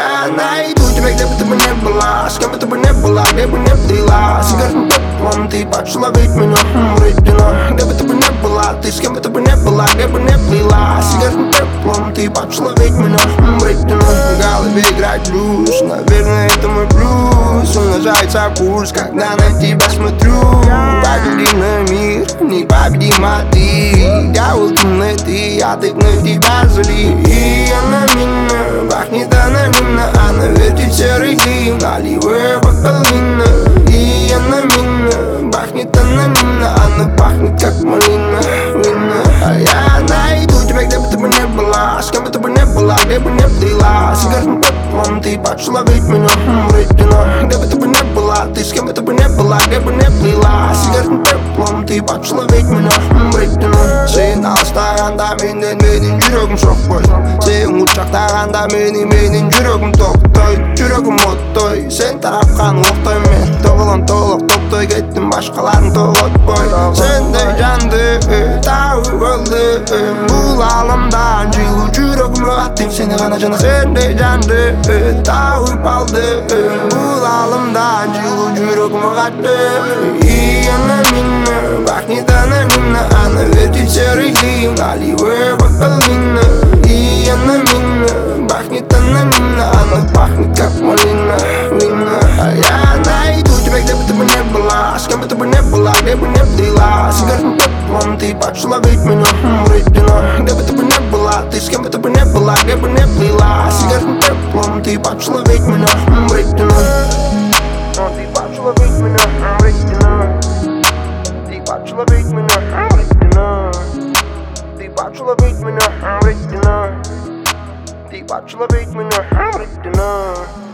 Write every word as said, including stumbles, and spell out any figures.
я найду тебя, где бы ты бы не была, с кем бы ты бы не была, где бы не плыла. Сигаретным теплом ты почала ведь меня рыдина. Где бы ты бы не была, ты с кем бы ты бы не была, где бы не плыла. Сигаретным теплом ты почала ведь меня рыдина. В голове играет блюз, наверное это мой плюс. Умножается пульс, когда на тебя смотрю. Погляди на мир, непобедима ты. Дьявол темный ты, а ты на тебя зли. И она меня пахнет анонимно, она вертит серый дым, наливая бокалина. И она меня пахнет анонимно, она пахнет как малина, вина. А я найду тебя, где бы ты бы не была, с кем бы ты бы не была, где бы не плыла. Сигаретным теплом ты почала ведь меня рыдина. Где бы ты бы не была, ты с кем бы ты бы не была, где бы не плыла. Сигаретным теплом ты почала ведь меня рыдина. Сен алыстағанда менен менің жүрегім соқпай, сен құшақтағанда мені менің жүрегім тоқтай. Жүрегім оттай, сен тарапқан оқтай, мен тоғылан толық топтай кеттім башқаларын тоғытпай. Сендей жанды тауып алдым, бұл ғаламдан жылу жүрегім аттым сені ғана жана. Сендей жанды тауып алдым, бұл ғаламдан жылу жүрегім аттым. И она меня пахнет анонимно, она вертит серый дым, наливая бокалина. И она меня пахнет анонимно, она пахнет как малина, вина. А я найду тебя, где бы ты бы не была, с кем бы ты бы не была, где бы не плыла. Сигаретным теплом ты почала ведь меня рыдина. Где бы ты бы не была, ты с кем бы ты бы не была, где бы не плыла. Сигаретным теплом ты почала ведь меня рыдина. Ты почала ведь меня рыдина. Ты почала ведь меня рыдина. Ты почала ведь меня рыдина. Ты почала ведь меня рыдина.